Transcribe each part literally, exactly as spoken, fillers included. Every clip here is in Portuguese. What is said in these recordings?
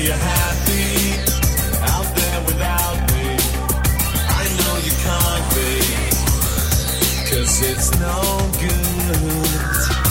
you're happy out there without me. I know you can't be, 'cause it's no good.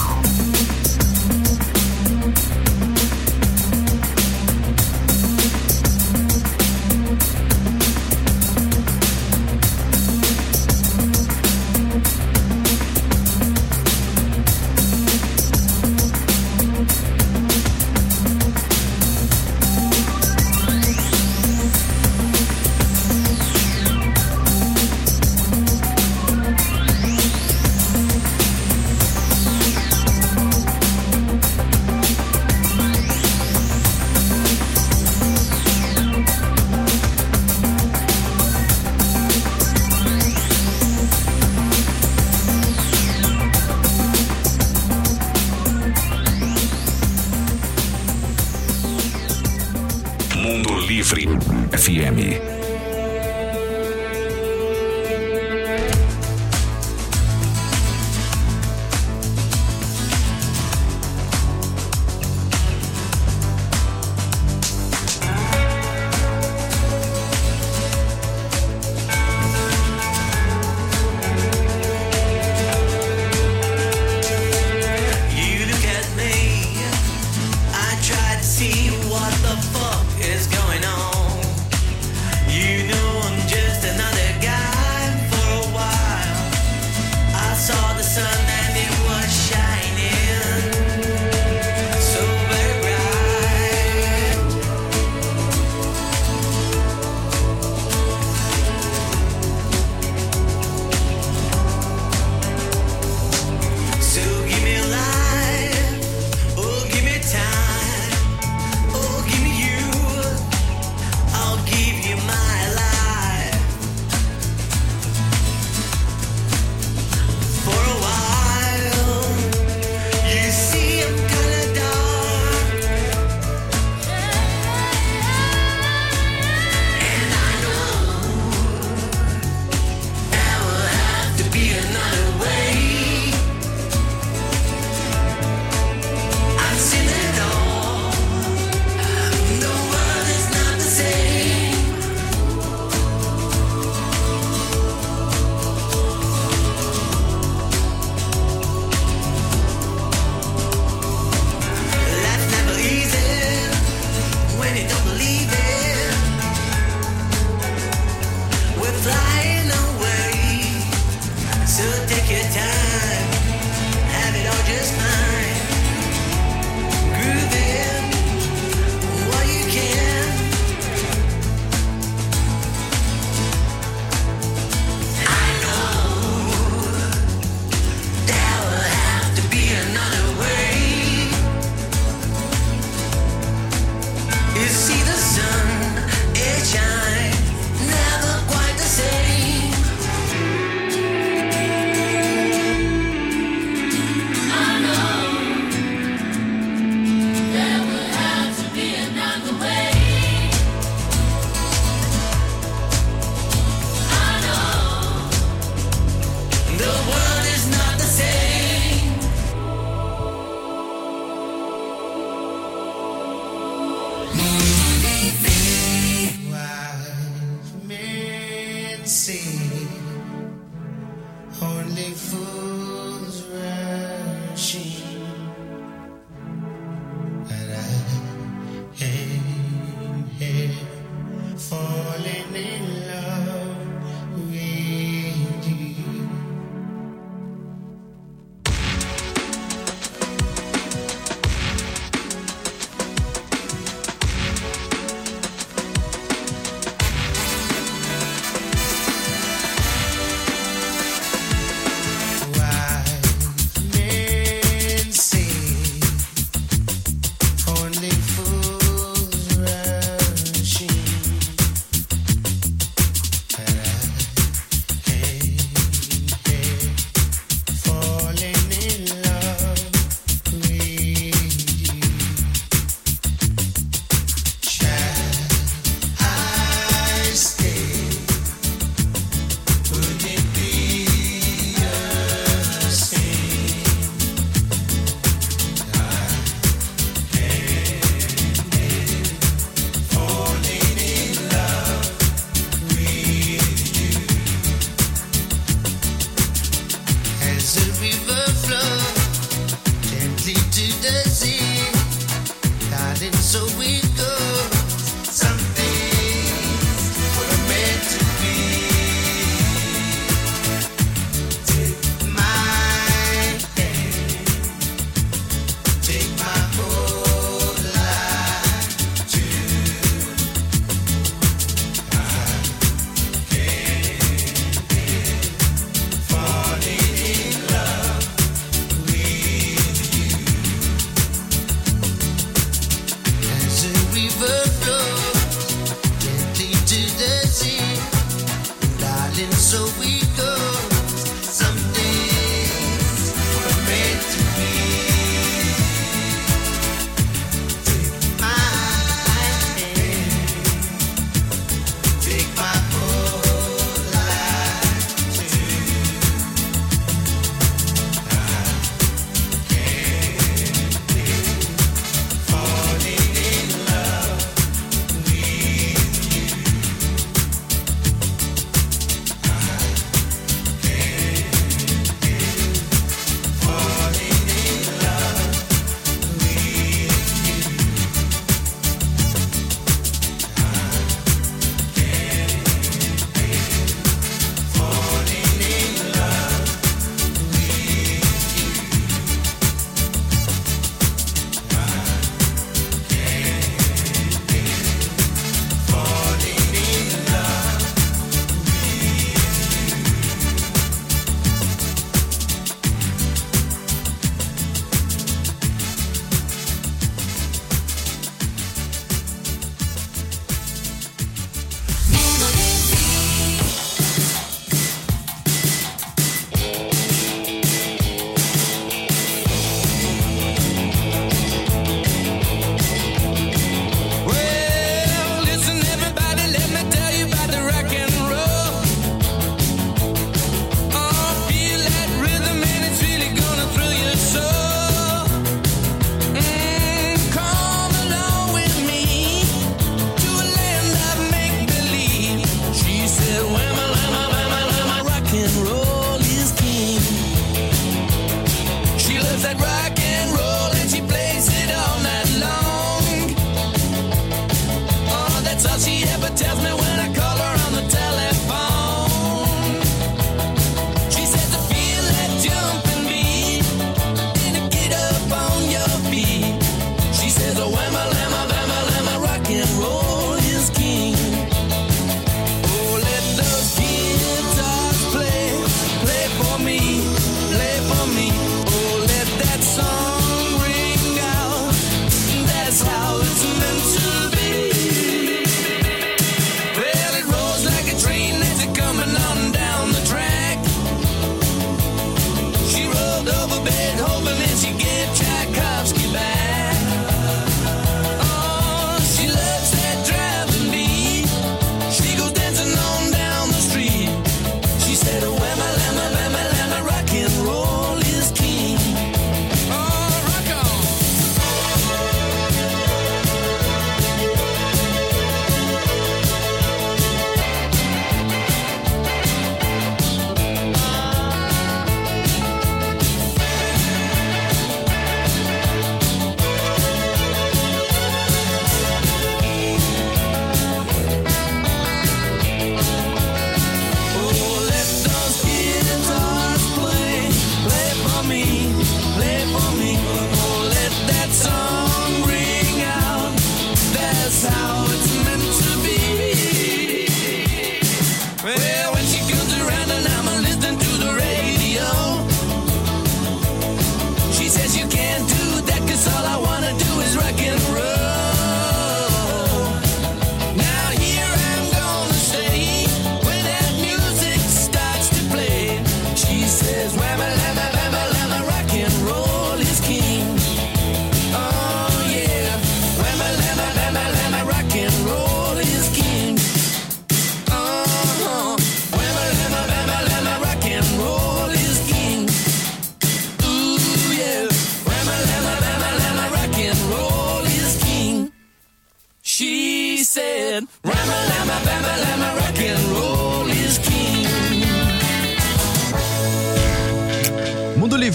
F M. You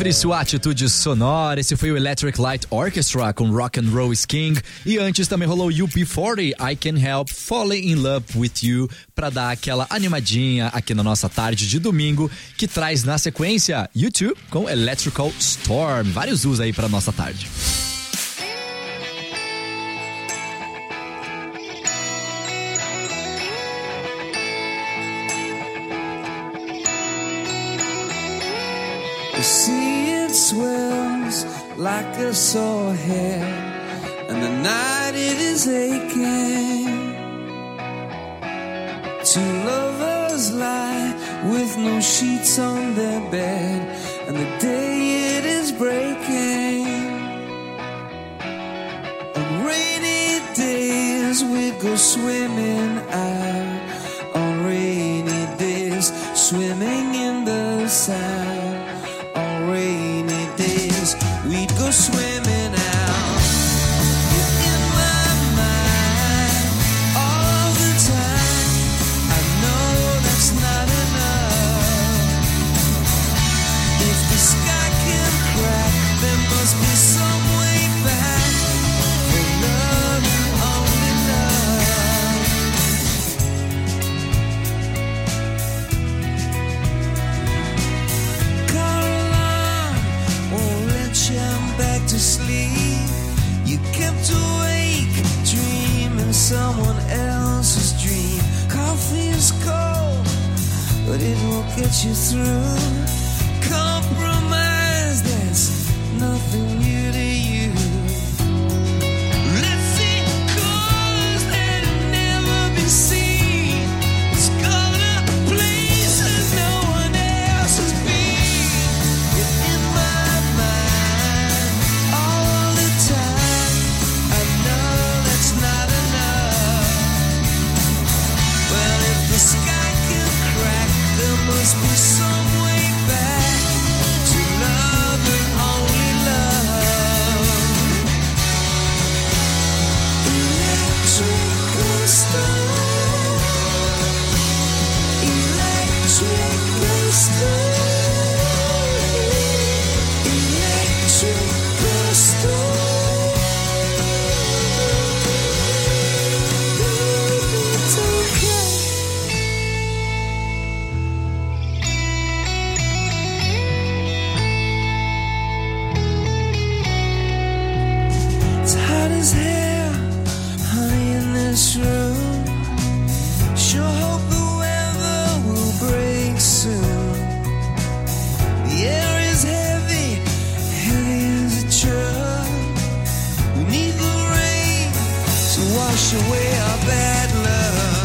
Livre, sua atitude sonora. Esse foi o Electric Light Orchestra com Rock and Roll is King. E antes também rolou U B quarenta, I Can't Help Falling in Love with You, pra dar aquela animadinha aqui na nossa tarde de domingo, que traz na sequência U dois com Electrical Storm. Vários usos aí pra nossa tarde. The sea, it swells like a sore head, and the night it is aching. Two lovers lie with no sheets on their bed, and the day it is breaking. On rainy days we go swimming out, on rainy days swimming in the sand. On rainy days we'd go swimming out. You're in my mind all the time. I know that's not enough. If the sky can crack, there must be some way back for love and only back to sleep. You kept awake, dreaming someone else's dream. Coffee is cold, but it won't get you through. Compromise, that's nothing new to you. Let's see colors that have never been seen. Let's go to places no one else has been. You're in my mind all the time. I know that's not enough. Well, if the sky can crack, there must be some way back to love and only love. Electrical storm, electrical storm, electrical storm. It's okay. It's hot as hell, honey, in this room. Sure hope the weather will break soon. The air is heavy, heavy as a truck. We need the rain to wash away our bad luck.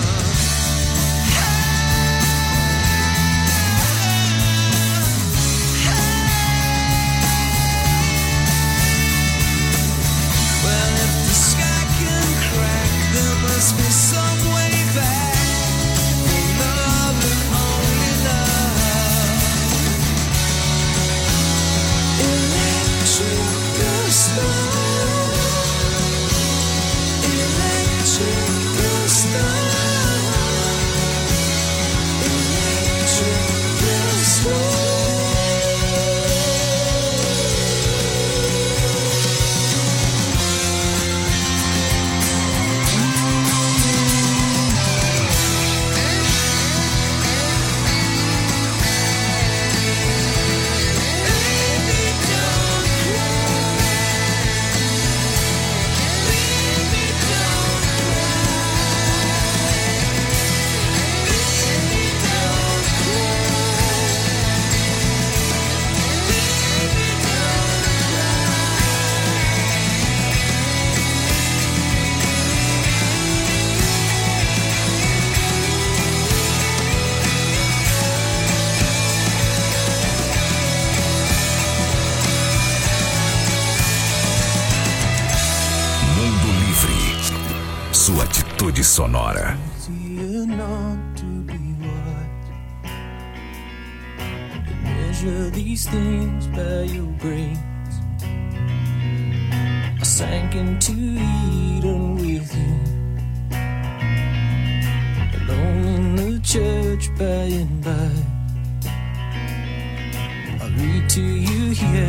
Well, if the sky can crack, there must be some way back for love and only love. Electrical storm, electrical storm, electrical storm. Mundo Livre, sua atitude sonora. Easier not to be wise. To measure these things by your grace. I sank into Eden with you, alone in the church by and by. I read to you here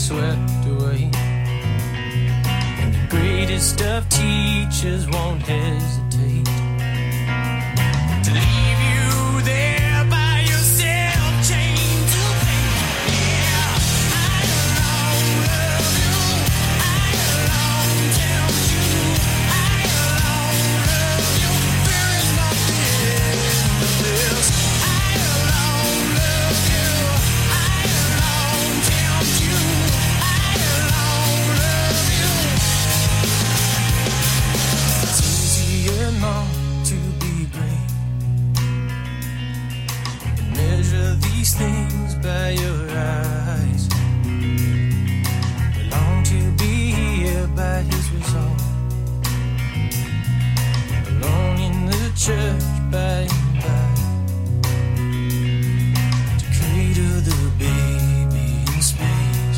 swept away. And the greatest of teachers won't hesitate to leave you there by yourself, chained to pain. Yeah, I alone love you. I alone tempt you. I alone love you. There is nothing in this. I alone love you. I alone tempt you. I alone love you. It's easier not to be great. Measure these things by your eyes. We long to be here by his result. Alone in the church by and by. To cradle the baby in space.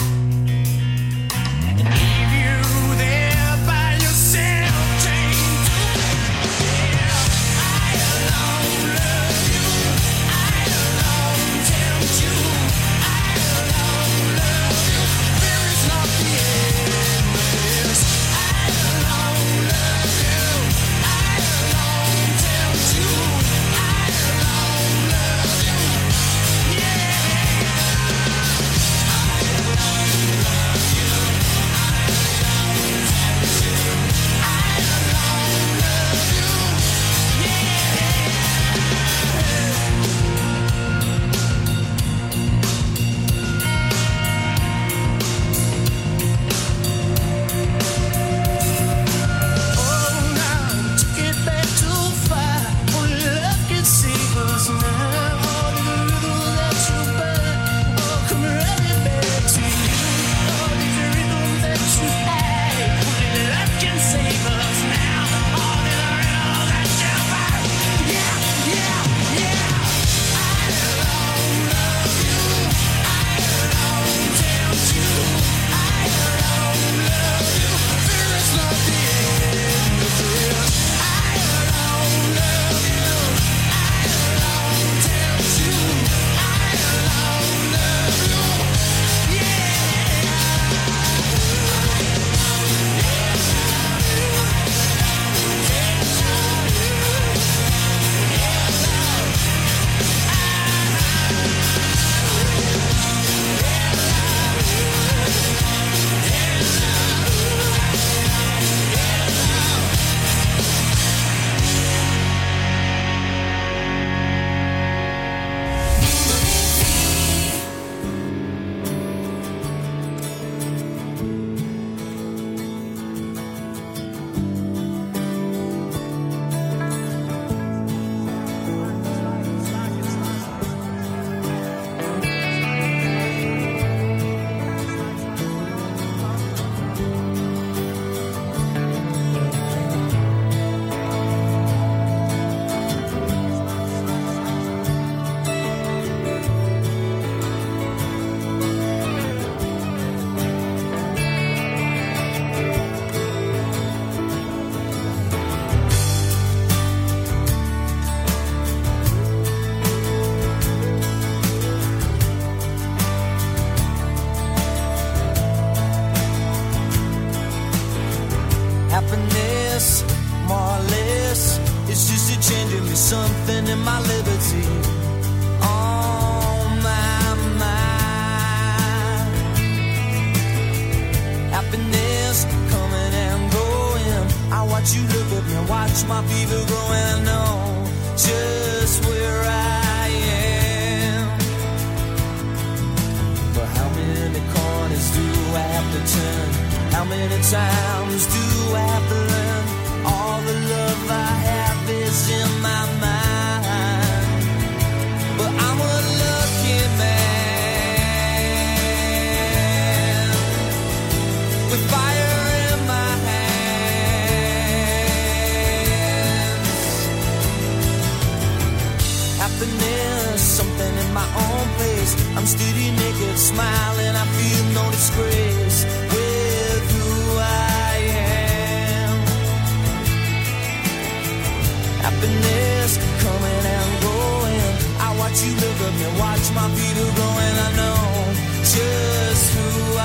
And leave you there by yourself, chained to pain. Yeah, I alone love you. I alone tempt you. I alone love you. There is nothing in this. I alone love you. I alone tempt you. I alone love you. Yeah, I alone love you. I alone tempt you. I alone love you. Oh, now took it back too far. Only love can save us now. All the little that you burn, oh, come running back to you. All the rhythm that you had, only love can save us now. All the rhythm that you burn, yeah, yeah, yeah. I alone love you. I alone tempt you. I alone love you. There is nothing in this. I alone love you. I alone tempt you. I alone love you. Yeah. Happiness, more or less, it's just a changing me something in my liberty. On my mind. Happiness coming and going. I watch you look at me, watch my fever growing. I know just where I am. But how many corners do I have to turn? How many times do I have to learn? All the love I have is in my mind. But I'm a lucky man with fire in my hands. Happiness, something in my own place. I'm steady, naked, smiling. I feel no disgrace with who I am. Happiness coming and going. I watch you look at me, watch my feet are growing. I know just who I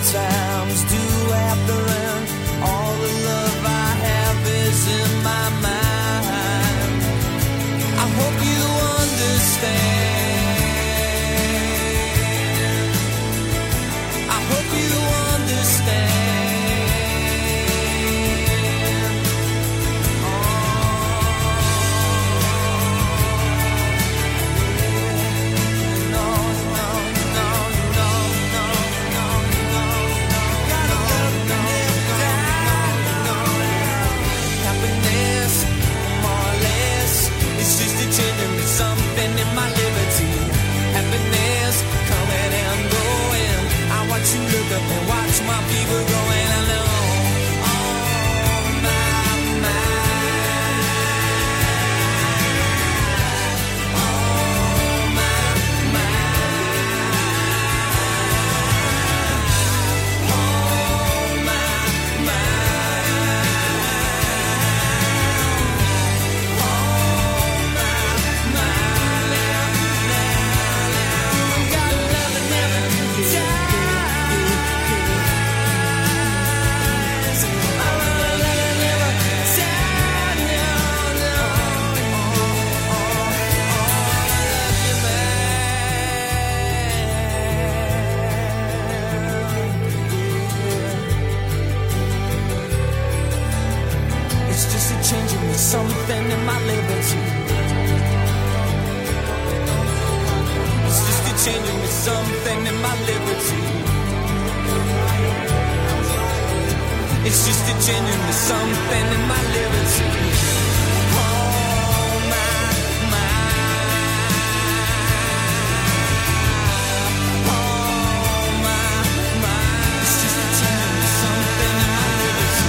times do after end. All the love I have is in my mind. I hope you understand. I hope you understand. Something in my liberty, happiness coming and going. I watch you look up and watch my people going along. Oh my mind, oh my mind, oh my changing me something in my liberty. It's just a changing me something in my liberty. It's just a changing me something in my liberty. Oh my, my. Oh my, my. It's just a changing me something in my liberty.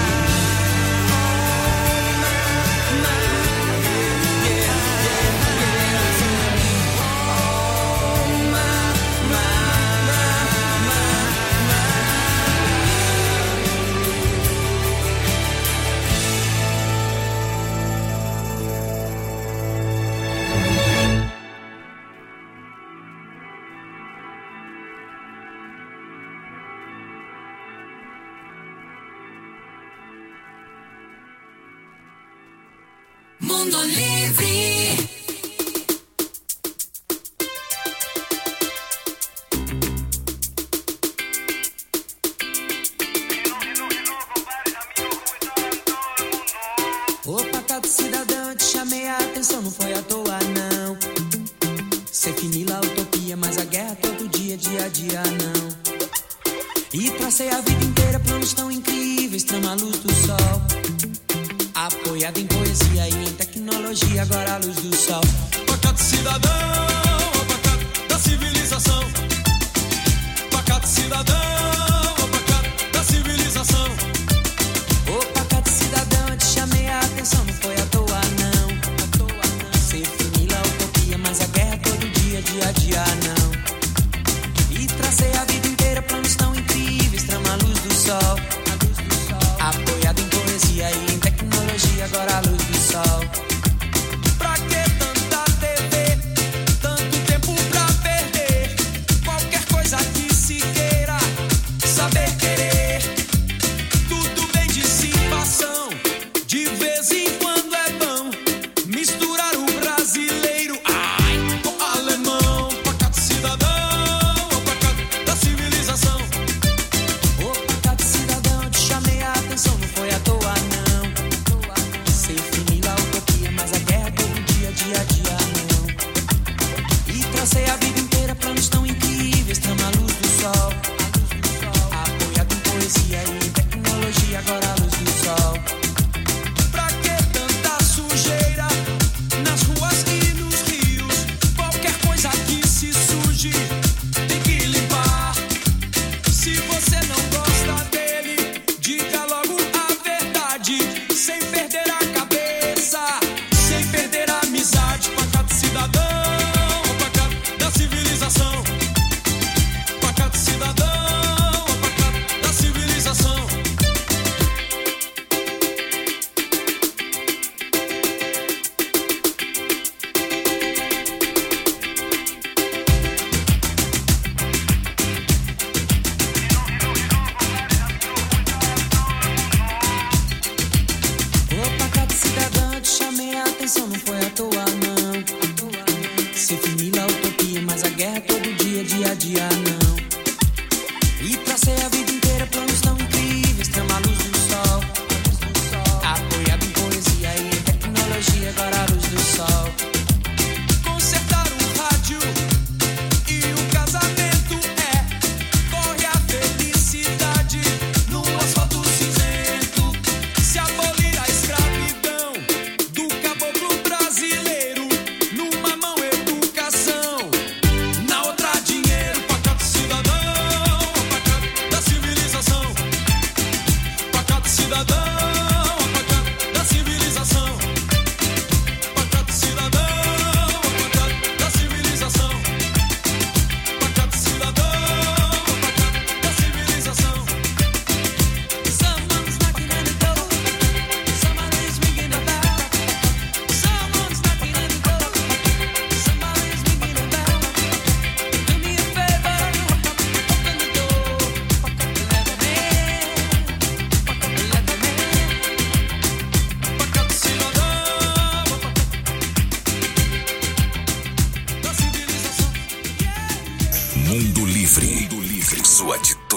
Mundo Livre. Ô pacato cidadão, eu te chamei a atenção, não foi à toa não. Cê finila a utopia, mas a guerra todo dia, dia a dia não. E tracei a vida inteira planos tão incríveis, trama a luz do sol. Apoiado em poesia e em tecnologia, agora a luz do sol. Pacato cidadão, ó pacato da civilização. Pacato cidadão, ó pacato da civilização. Ô pacato cidadão, eu te chamei a atenção, não foi à toa não. À toa não. Cê finila a utopia, mas a guerra todo dia, dia a dia não. E tracei a vida inteira planos tão incríveis, trama a luz do sol. A luz do sol. Apoiado em poesia e em tecnologia, agora a luz do sol. Pra que tanta T V? Tanto tempo pra perder. Qualquer coisa que se queira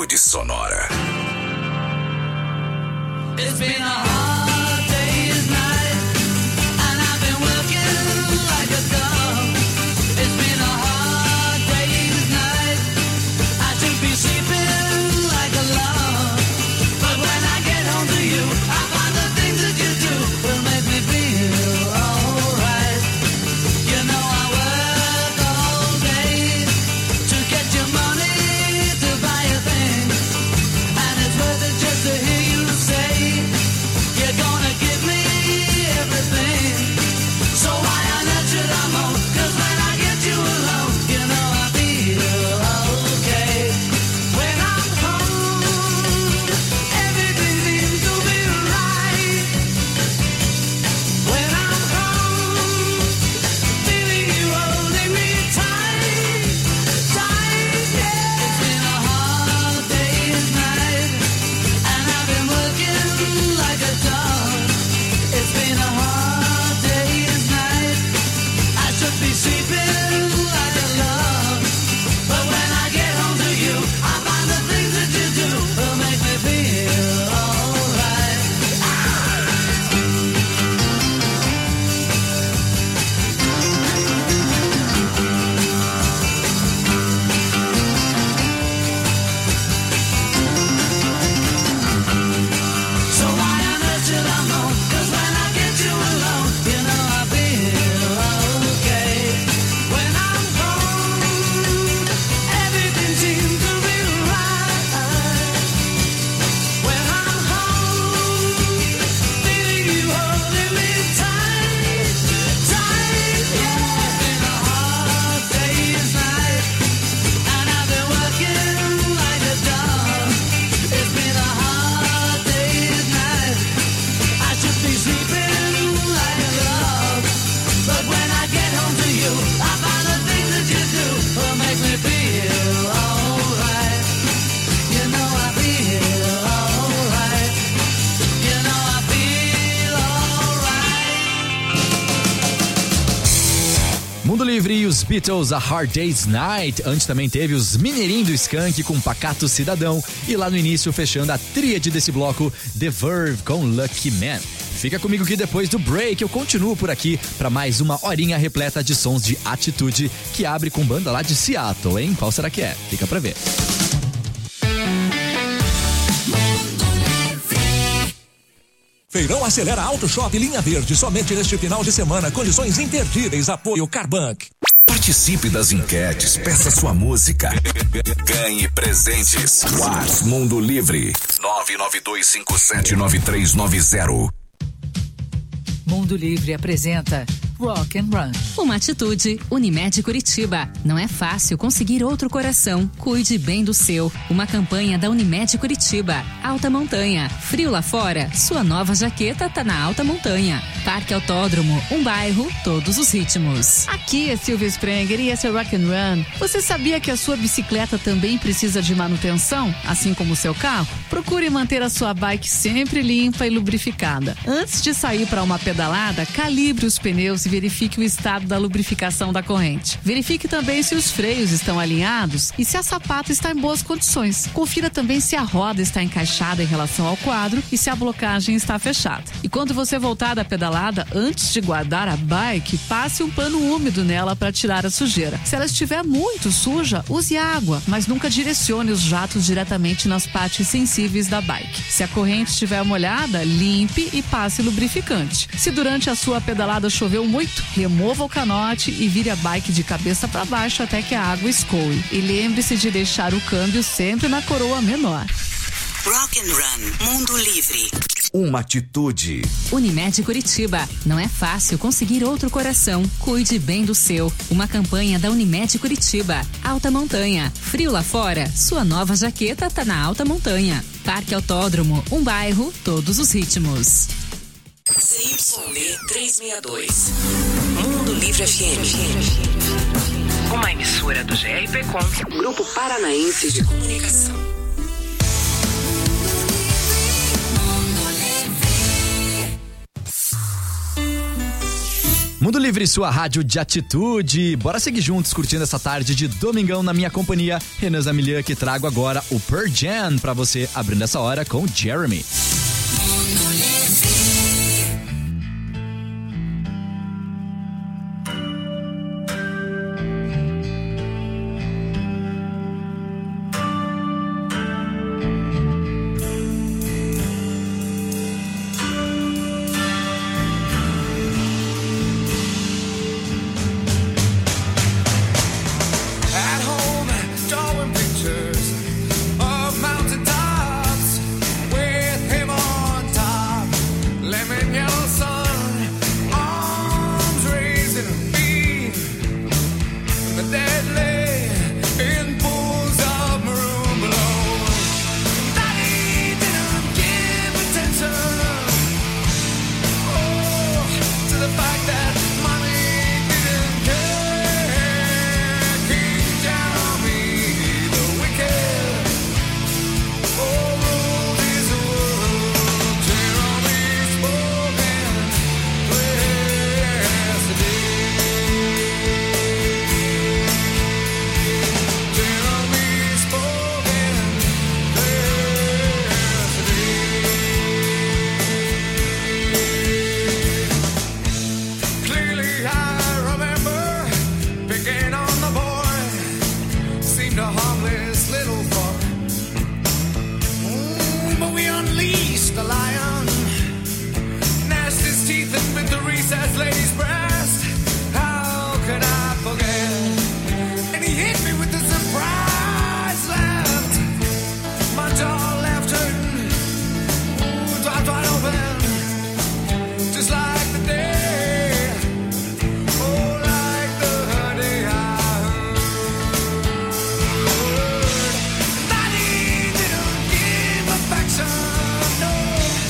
Atitude Sonora. It's been a hard day's night, and I've been working like a dog. It's been a hard day's night, I should be sleeping like a log. But when I get home to you, I find the things that you do will make me feel alright. You know I work all day to get your money to buy a thing, and it's worth it just to hear you say you're gonna give me everything. So why on earth should I moan? 'Cause when I get you alone, you know I feel okay. When I'm home, everything seems to be right. When I'm home, feeling you holding me tight, tight, yeah. It's been a hard day's night, and I've been working like a dog. It's been a hard day's night, I should be sleeping like a log. But when I get home to you, I find the things that you do will make me feel alright. So why on earth should I moan? 'Cause when I get you alone, you know I feel okay. When I'm home, everything seems to be right. When I'm home, feeling you holding me tight, tight, yeah. It's been a hard day's night, and I've been working like a dog. It's been a hard day's night, I should be sleeping like a log. But when I get home to you, I find the things that you do will make me feel alright. You know I feel alright. You know I feel alright. Mundo Livre e os Beatles, A Hard Day's Night. Antes também teve os Mineirinhos do Skank com Pacato Cidadão. E lá no início, fechando a tríade desse bloco, The Verve com Lucky Man. Fica comigo que depois do break eu continuo por aqui para mais uma horinha repleta de sons de atitude, que abre com banda lá de Seattle, hein? Qual será que é? Fica pra ver. Feirão Acelera Auto Shop Linha Verde, somente neste final de semana, condições imperdíveis, apoio Carbank. Participe das enquetes, peça sua música, ganhe presentes. WhatsApp Mundo Livre nove nove dois cinco sete nove três nove zero. Mundo Livre apresenta Rock and Run. Uma atitude, Unimed Curitiba. Não é fácil conseguir outro coração. Cuide bem do seu. Uma campanha da Unimed Curitiba. Alta Montanha. Frio lá fora? Sua nova jaqueta tá na Alta Montanha. Parque Autódromo. Um bairro, todos os ritmos. Aqui é Silvia Sprenger e esse é Rock and Run. Você sabia que a sua bicicleta também precisa de manutenção, assim como o seu carro? Procure manter a sua bike sempre limpa e lubrificada. Antes de sair para uma pedalada, calibre os pneus e verifique o estado da lubrificação da corrente. Verifique também se os freios estão alinhados e se a sapata está em boas condições. Confira também se a roda está encaixada em relação ao quadro e se a blocagem está fechada. E quando você voltar da pedalada, antes de guardar a bike, passe um pano úmido nela para tirar a sujeira. Se ela estiver muito suja, use água, mas nunca direcione os jatos diretamente nas partes sensíveis da bike. Se a corrente estiver molhada, limpe e passe lubrificante. Se durante a sua pedalada choveu muito, remova o canote e vire a bike de cabeça para baixo até que a água escoe. E lembre-se de deixar o câmbio sempre na coroa menor. Rock and Run, Mundo Livre. Uma atitude. Unimed Curitiba. Não é fácil conseguir outro coração. Cuide bem do seu. Uma campanha da Unimed Curitiba. Alta Montanha. Frio lá fora? Sua nova jaqueta tá na Alta Montanha. Parque Autódromo. Um bairro, todos os ritmos. C Y B trezentos e sessenta e dois. Mundo Livre F M. Uma emissora do G R P Com, Grupo Paranaense de Comunicação. Mundo Livre, sua rádio de atitude. Bora seguir juntos curtindo essa tarde de domingão na minha companhia, Renan Zamilian, que trago agora o Pearl Jam pra você, abrindo essa hora com Jeremy. No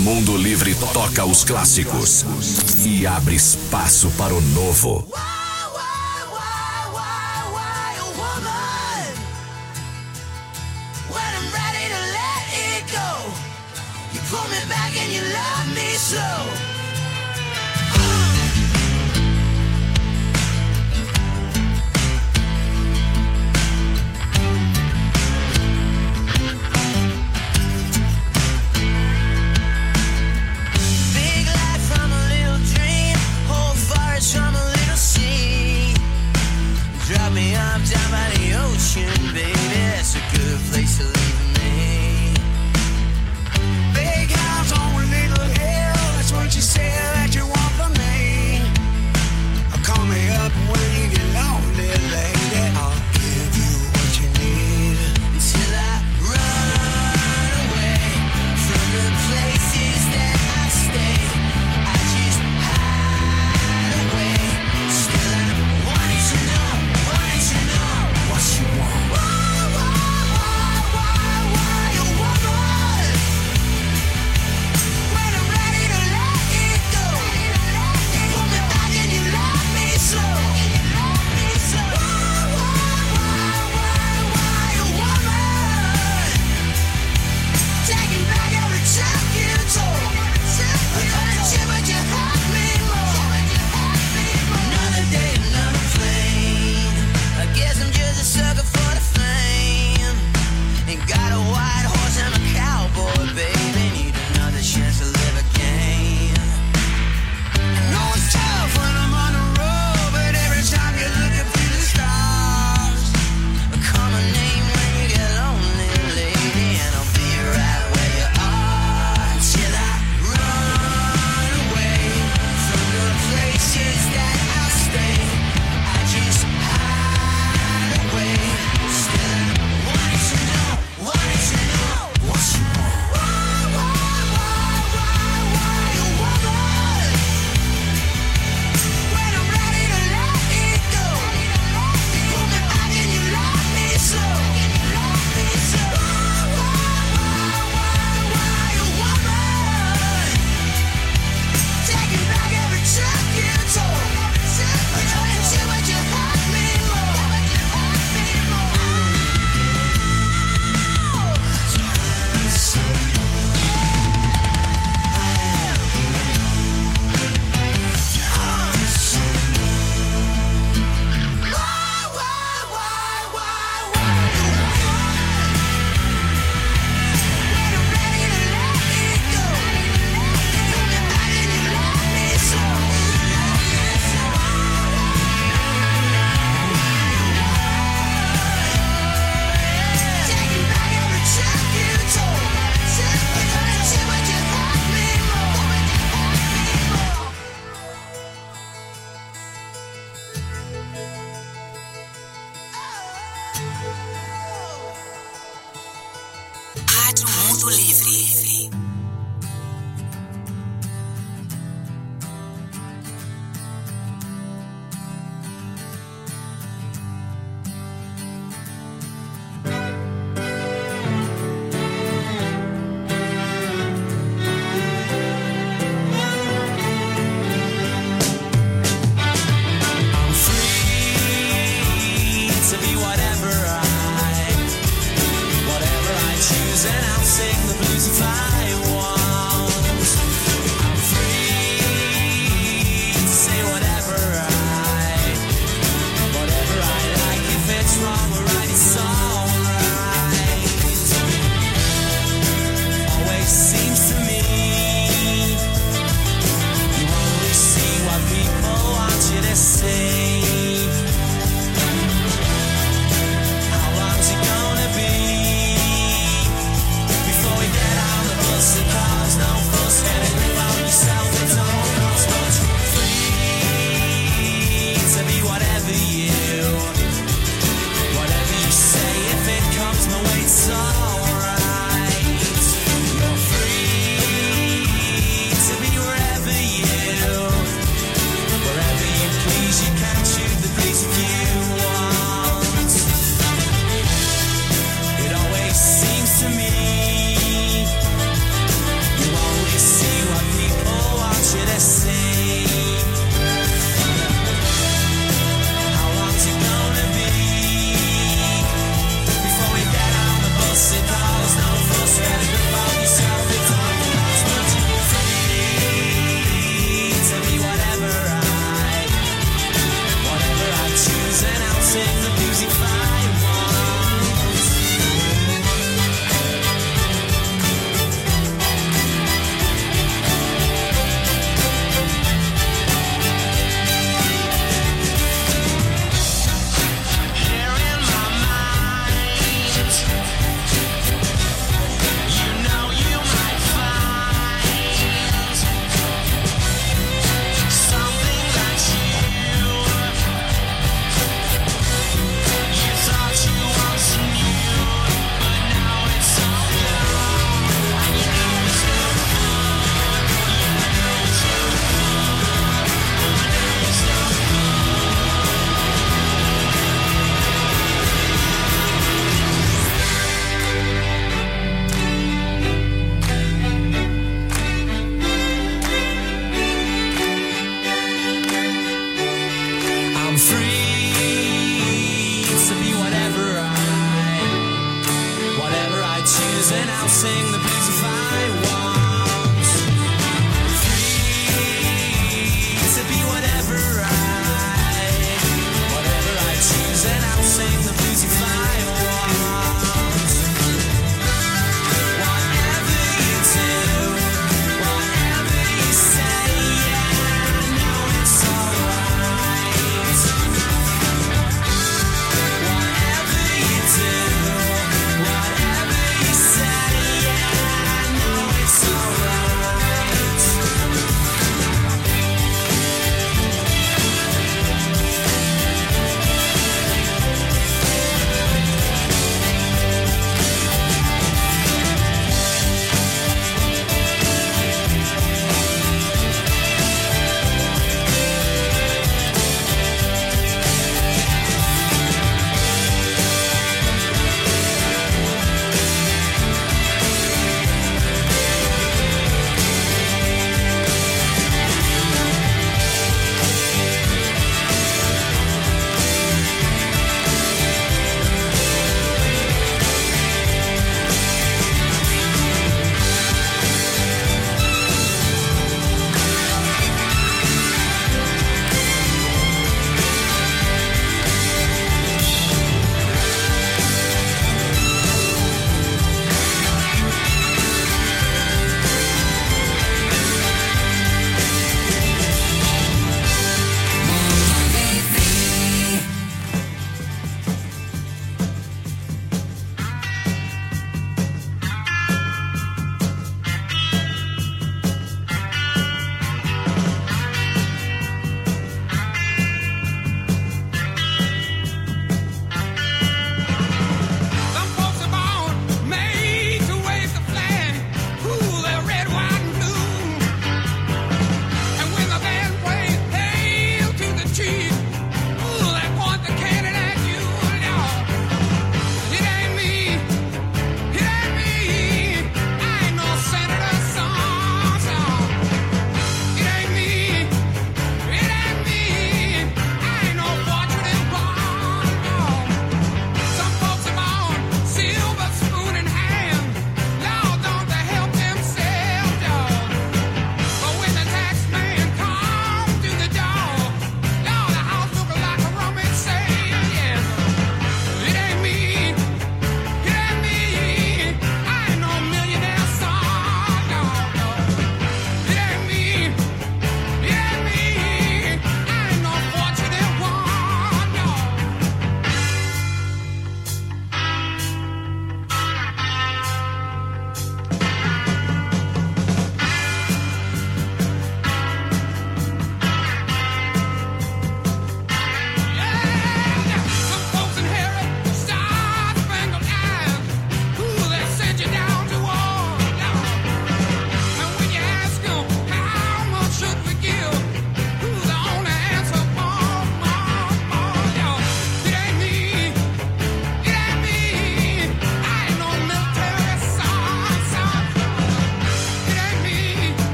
Mundo Livre toca os clássicos e abre espaço para o novo. Drop me off down by the ocean, baby. It's a good place to leave me. Big house on a little hill. That's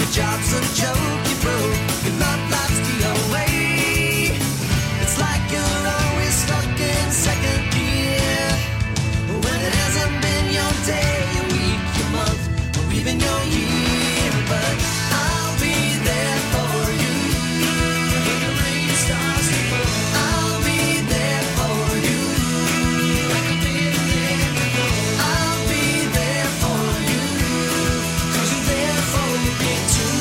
Your job's a joke, you broke. Your love life's the away. It's like you're always stuck in second gear. When it hasn't been your day, your week, your month, or even your year. But I'll be there for you when the rain starts to fall. I'll be there for you like I've been there before. I'll be there for you 'cause you're there for me too.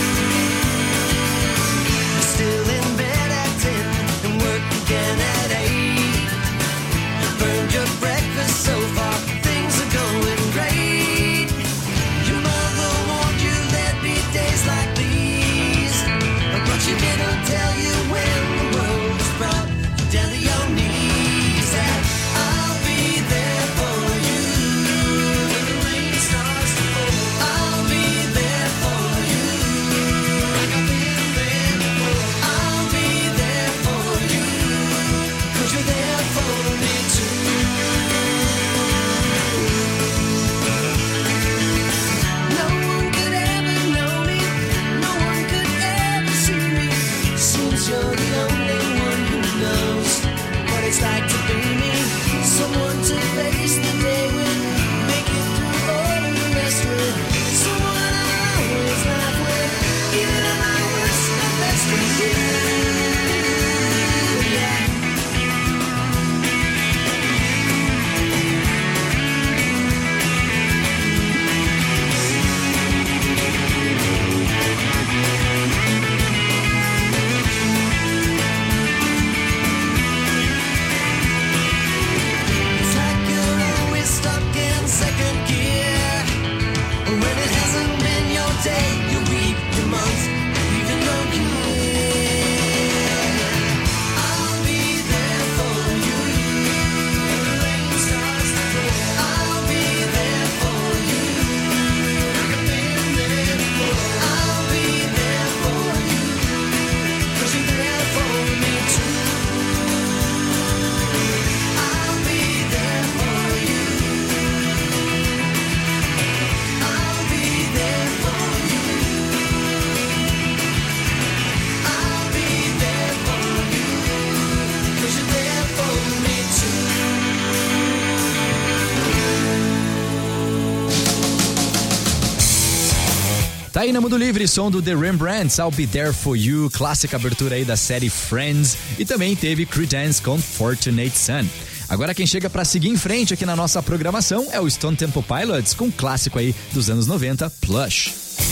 You're still in bed at ten and work again at eight. You burned your breakfast so far, things are going great. Your mother warned you there'd be days like these, but she didn't tell you when the world was brought you down to your knees. That I'll be there for you when the rain starts to fall. I'll be there for you like I've been there before. I'll be there for you 'cause you're there for me too. No one could ever know me, no one could ever see me. Seems you're the only one who knows what it's like to be me. Someone to face the day with, make it through all of the rest with. Someone I always laugh with, even at my worst and best with you. Yeah. It's like you're always stuck in second gear. When it hasn't been your day, your week, your month, or even your year. I'll be there for you when the rain starts to fall. I'll be there for you like I've been there before. I'll be there for you 'cause you're there for me too. I'll be there for you. I'll be there for you. I'll be there for you 'cause you're there for me too. Tá aí na Mundo Livre, som do The Rembrandts, I'll Be There For You, clássica abertura aí da série Friends, e também teve Creedence com Fortunate Son. Agora quem chega pra seguir em frente aqui na nossa programação é o Stone Temple Pilots, com um clássico aí dos anos noventa, Plush.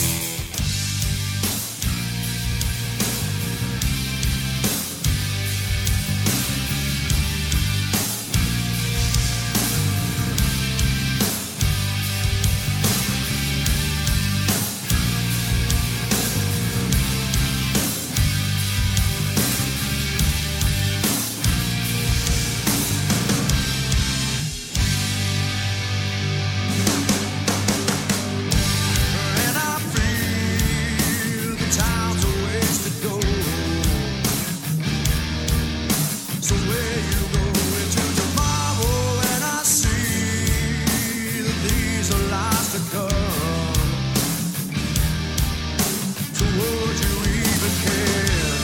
And I feel the time's a ways to go. So where you go into tomorrow, and I see that these are lies to come. So would you even care?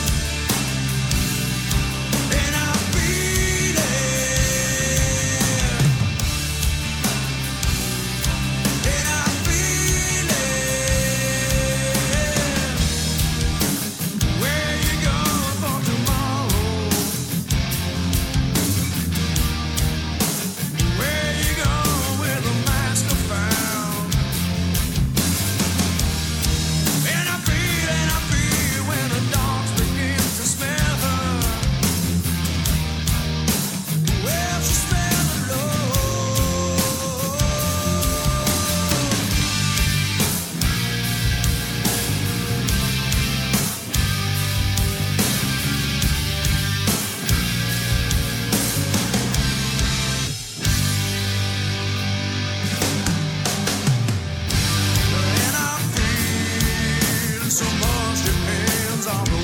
And I feel it. And I feel it. Where you going for tomorrow? Where you going with the master found? And I feel, and I feel when the dogs begin to smell her. Well, she smell the Lord. And I feel so much depends on the